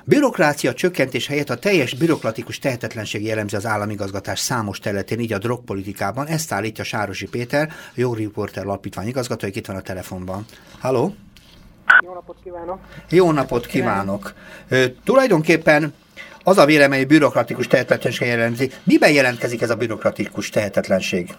Bürokrácia csökkentés helyett a teljes bürokratikus tehetetlenség jellemzi az államigazgatás számos területén, így a drogpolitikában. Ezt állítja Sárosi Péter, a Jogriporter Alapítvány igazgatója, itt van a telefonban. Halló? Jó napot kívánok! Jó napot kívánok! Tulajdonképpen az a vélemény, hogy bürokratikus tehetetlenség jellemzi. Miben jelentkezik ez a bürokratikus tehetetlenség?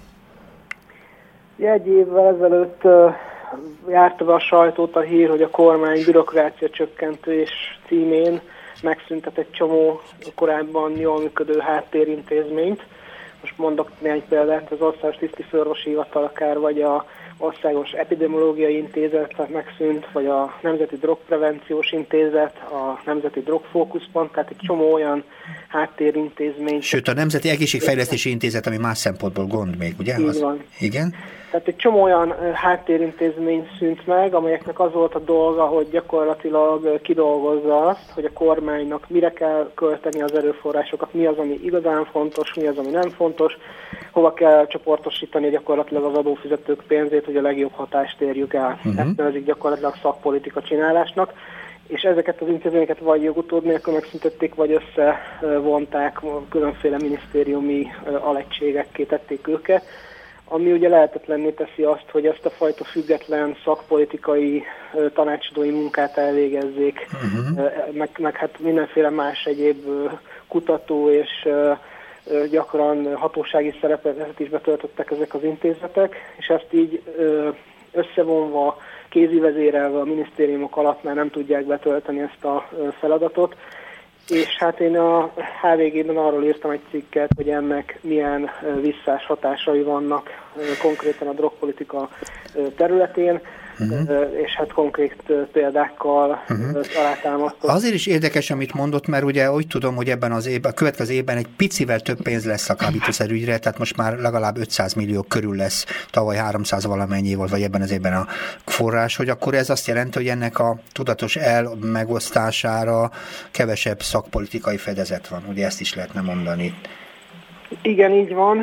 Egy évvel ezelőtt járta be a sajtót a hír, hogy a kormány bürokrácia csökkentés címén megszüntet egy csomó korábban jól működő háttérintézményt. Most mondok néhány példát, az Országos Tisztifőorvosi Hivatal akár, vagy a Országos Epidemiológiai Intézet megszűnt, vagy a Nemzeti Drogprevenciós Intézet, a Nemzeti Drogfókuszpont, tehát egy csomó olyan háttérintézmény. Sőt, a Nemzeti Egészségfejlesztési Intézet, ami más szempontból gond még, ugye? Így van. Igen. Tehát egy csomó olyan háttérintézmény szűnt meg, amelyeknek az volt a dolga, hogy gyakorlatilag kidolgozza azt, hogy a kormánynak mire kell költeni az erőforrásokat, mi az, ami igazán fontos, mi az, ami nem fontos, hova kell csoportosítani gyakorlatilag az adófizetők pénzét, hogy a legjobb hatást érjük el. Ezt nevezik gyakorlatilag szakpolitika csinálásnak, és ezeket az intézményeket vagy jogutód nélkül megszüntették, vagy összevonták, különféle minisztériumi alegységekké tették őket, ami ugye lehetetlenné teszi azt, hogy ezt a fajta független szakpolitikai tanácsadói munkát elvégezzék, meg hát mindenféle más egyéb kutató és gyakran hatósági szerepet is betöltöttek ezek az intézetek, és ezt így összevonva, kézivezérelve a minisztériumok alatt már nem tudják betölteni ezt a feladatot. És hát én a HVG-ben arról írtam egy cikket, hogy ennek milyen visszás hatásai vannak konkrétan a drogpolitika területén, és hát konkrét példákkal alátámasztott. Azért is érdekes, amit mondott, mert ugye úgy tudom, hogy ebben az évben, a következő évben egy picivel több pénz lesz a kábítószerügyre, tehát most már legalább 500 millió körül lesz, tavaly 300 valamennyi volt, vagy ebben az évben a forrás, hogy akkor ez azt jelenti, hogy ennek a tudatos megosztására kevesebb szakpolitikai fedezet van. Ugye ezt is lehetne mondani. Igen, így van.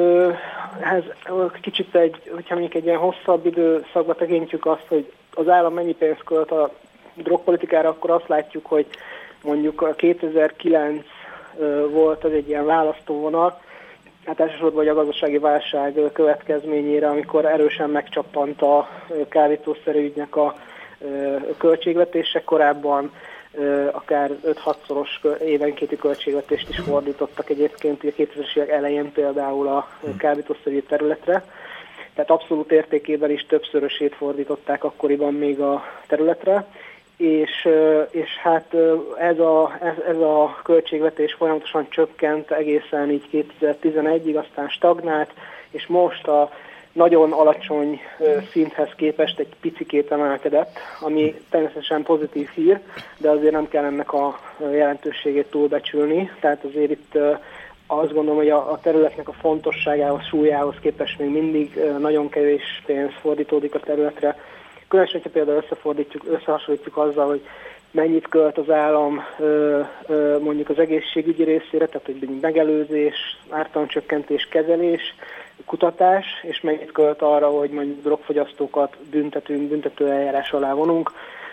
Ez kicsit hogyha mondjuk egy ilyen hosszabb időszakba tekintjük azt, hogy az állam mennyi pénzt költ a drogpolitikára, akkor azt látjuk, hogy mondjuk a 2009 volt az egy ilyen választóvonal, hát elsősorban a gazdasági válság következményére, amikor erősen megcsappant a kábítószerügynek a költségvetése, korábban akár 5-6-szoros évenkénti költségvetést is fordítottak egyébként, ugye 2000-es évek elején például a kábítószerügyi területre. Tehát abszolút értékében is többszörösét fordították akkoriban még a területre, és hát ez a költségvetés folyamatosan csökkent egészen így 2011-ig, aztán stagnált, és most a nagyon alacsony szinthez képest egy picikét emelkedett, ami természetesen pozitív hír, de azért nem kell ennek a jelentőségét túlbecsülni. Tehát azért itt azt gondolom, hogy a területnek a fontosságához, súlyához képest még mindig nagyon kevés pénz fordítódik a területre. Különösen, hogyha például összehasonlítjuk azzal, hogy mennyit költ az állam mondjuk az egészségügyi részére, tehát hogy megelőzés, ártalomcsökkentés, kezelés, kutatás, és mennyit költ arra, hogy mondjuk drogfogyasztókat büntetünk, büntetőeljárás alá vonunk.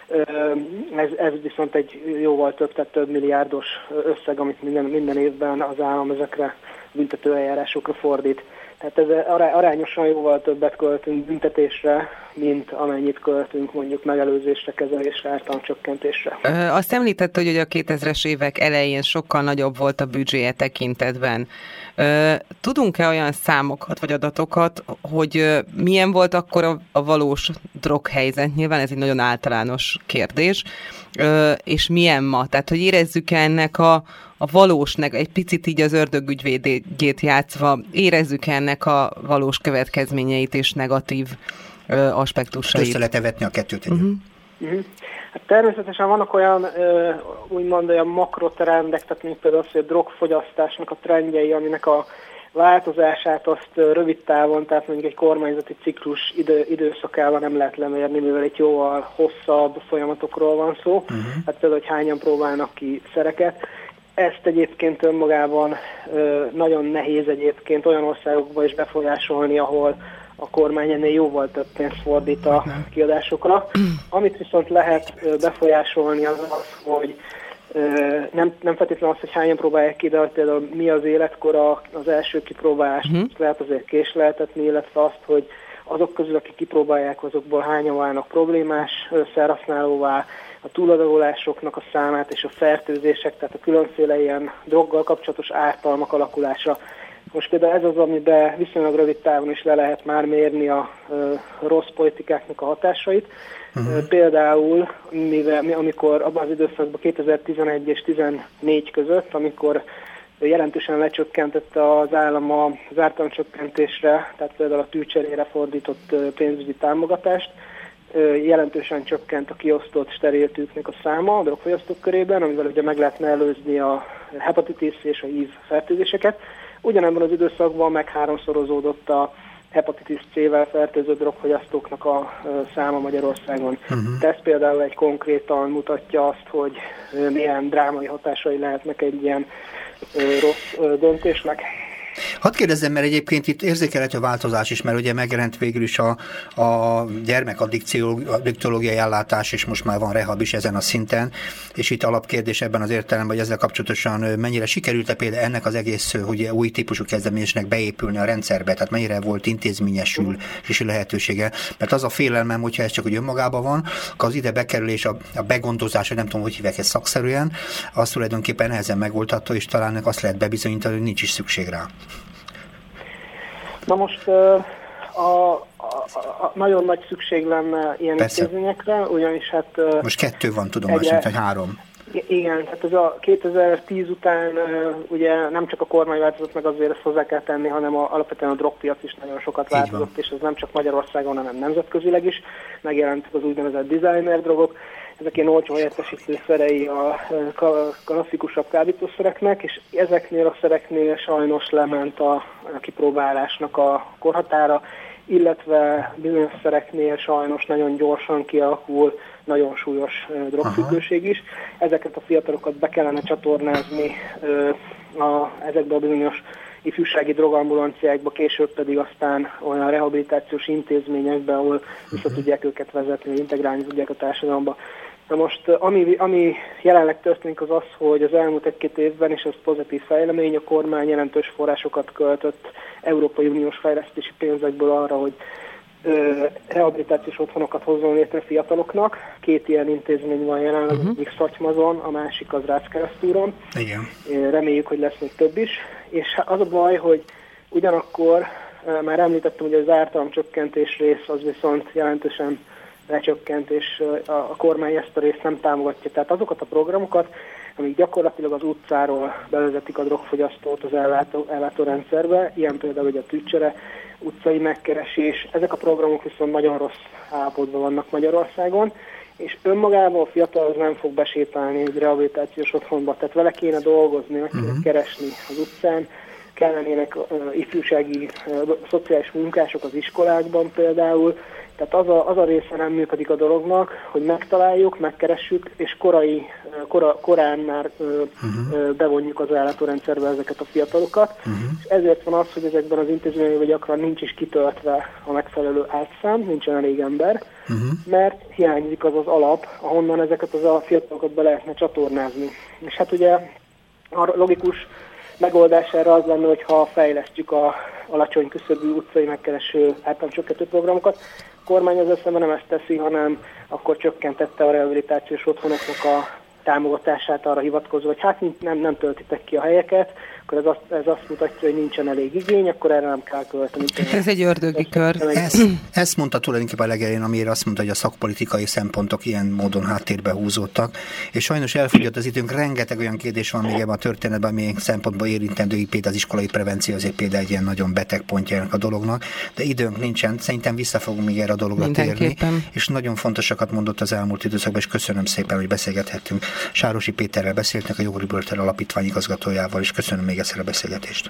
Ez viszont egy jóval több milliárdos összeg, amit minden évben az állam ezekre büntetőeljárásokra fordít. Tehát ez arányosan jóval többet költünk büntetésre, mint amennyit költünk mondjuk megelőzésre, kezelésre, ártalomcsökkentésre. Azt említette, hogy a 2000-es évek elején sokkal nagyobb volt a büdzséje tekintetben. Tudunk-e olyan számokat vagy adatokat, hogy milyen volt akkor a valós droghelyzet? Nyilván ez egy nagyon általános kérdés. És milyen ma? Tehát, hogy érezzük ennek a valósnak, egy picit így az ördögügyvédjét játszva, érezzük ennek a valós következményeit és negatív aspektusait? Össze lehet vetni a kettőt együtt. Hát természetesen vannak olyan, úgymond olyan makrotrendek, tehát mint például az, hogy a drogfogyasztásnak a trendjei, aminek a változását azt rövid távon, tehát mondjuk egy kormányzati ciklus időszakában nem lehet lemérni, mivel egy jóval hosszabb folyamatokról van szó. Hát például, hogy hányan próbálnak ki szereket. Ezt egyébként önmagában nagyon nehéz egyébként olyan országokban is befolyásolni, ahol a kormány ennél jóval több pénzt fordít a kiadásokra. Amit viszont lehet befolyásolni az az, hogy Nem feltétlenül az, hogy hányan próbálják ki, de hogy például mi az életkora az első kipróbálást lehet azért késleltetni, illetve azt, hogy azok közül, akik kipróbálják, azokból hányan válnak problémás felhasználóvá, a túladagolásoknak a számát és a fertőzések, tehát a különféle ilyen droggal kapcsolatos ártalmak alakulása. Most például ez az, amiben viszonylag rövid távon is le lehet már mérni a rossz politikáknak a hatásait. Például, amikor abban az időszakban 2011 és 2014 között, amikor jelentősen lecsökkentette az állam az ártalomcsökkentésre, tehát például a tűcserére fordított pénzügyi támogatást, jelentősen csökkent a kiosztott steril tűknek a száma a drogfogyasztók körében, amivel ugye meg lehetne előzni a hepatitis és a HIV fertőzéseket. Ugyanebben az időszakban meg háromszorozódott a hepatitis C-vel fertőző drogfogyasztóknak a száma Magyarországon. Ez például egy konkrétan mutatja azt, hogy milyen drámai hatásai lehetnek egy ilyen rossz döntésnek. Hadd kérdezzem, mert egyébként itt érzékelhető változás is, mert ugye megjelent végül is a gyermekaddiktológiai ellátás, és most már van rehab is ezen a szinten, és itt alapkérdés ebben az értelemben, hogy ezzel kapcsolatosan mennyire sikerült-e például ennek az egész ugye, új típusú kezdeményezésnek beépülni a rendszerbe, tehát mennyire volt intézményesülési lehetősége, mert az a félelmem, hogyha ez csak úgy önmagában van, akkor az ide bekerülés, a begondozás, vagy nem tudom, hogy hívják ezt szakszerűen, az tulajdonképpen nehezen megoldható, és talán azt lehet bebizonyítani, hogy nincs is szükség rá. Na most nagyon nagy szükség lenne ilyen intézményekre, ugyanis hát... Most 2 van, tudom, hogy 3. Igen, tehát ez a 2010 után ugye nem csak a kormány változott meg, azért ezt hozzá kell tenni, hanem alapvetően a drogpiac is nagyon sokat változott, és ez nem csak Magyarországon, hanem nemzetközileg is. Megjelentek az úgynevezett designer drogok, ezek ilyen olcsó helyettesítőszerei a klasszikusabb kábítószereknek, és ezeknél a szereknél sajnos lement a kipróbálásnak a korhatára, illetve bizonyos szereknél sajnos nagyon gyorsan kialakul nagyon súlyos drogfüggőség is. Ezeket a fiatalokat be kellene csatornázni ezekbe a bizonyos ifjúsági drogambulanciákba, később pedig aztán olyan rehabilitációs intézményekbe, ahol vissza tudják őket vezetni, integrálni tudják a társadalomba. Na most, ami jelenleg történik, az az, hogy az elmúlt 1-2 évben, és ez pozitív fejlemény, a kormány jelentős forrásokat költött Európai Uniós fejlesztési pénzekből arra, hogy rehabilitációs otthonokat hozzon létre fiataloknak. 2 ilyen intézmény van jelenleg, egyik Szatymazon, a másik az Rácz-Keresztúron. Igen. Reméljük, hogy lesz még több is. És az a baj, hogy ugyanakkor már említettem, hogy az ártalomcsökkentés rész az viszont jelentősen lecsökkent, és a kormány ezt a részt nem támogatja. Tehát azokat a programokat, amik gyakorlatilag az utcáról bevezetik a drogfogyasztót az ellátórendszerbe, ilyen például ugye a tűcsere, utcai megkeresés, ezek a programok viszont nagyon rossz állapotban vannak Magyarországon, és önmagában a fiatal az nem fog besétálni egy rehabilitációs otthonba, tehát vele kéne dolgozni, meg kéne keresni az utcán, kellenének ifjúsági, szociális munkások az iskolákban például, tehát az a része nem működik a dolognak, hogy megtaláljuk, megkeressük, és korán már bevonjuk az ellátórendszerbe ezeket a fiatalokat. És ezért van az, hogy ezekben az intézményekben gyakran nincs is kitöltve a megfelelő átszám, nincsen elég ember, mert hiányzik az az alap, ahonnan ezeket a fiatalokat be lehetne csatornázni. És hát ugye a logikus megoldás erre az lenne, hogyha fejlesztjük a alacsony küszöbű utcai megkereső ártalomcsökkentő programokat. A kormány az eszemben nem ezt teszi, hanem akkor csökkentette a rehabilitációs otthonoknak a támogatását arra hivatkozva, hogy hát nem töltitek ki a helyeket, akkor ez azt mutatja, hogy nincsen elég igény, akkor erre nem kell költeni. Ez egy ördögi kör. Ezt mondta tulajdonképpen a legelején, amire azt mondta, hogy a szakpolitikai szempontok ilyen módon háttérbe húzódtak, és sajnos elfogyott az időnk, rengeteg olyan kérdés van még ebben a történetben, amilyen szempontból érintendő, például az iskolai prevenció, azért például egy ilyen nagyon beteg pontja ennek a dolognak, de időnk nincsen, szerintem vissza fogunk még erre a dologra térni, és nagyon fontosakat mondott az elmúlt időszakban, és köszönöm szépen, hogy beszélgethettünk. Sárosi Péterrel beszéltünk, a Jogribolter Alapítvány igazgatójával, és köszönöm még egyszer a beszélgetést.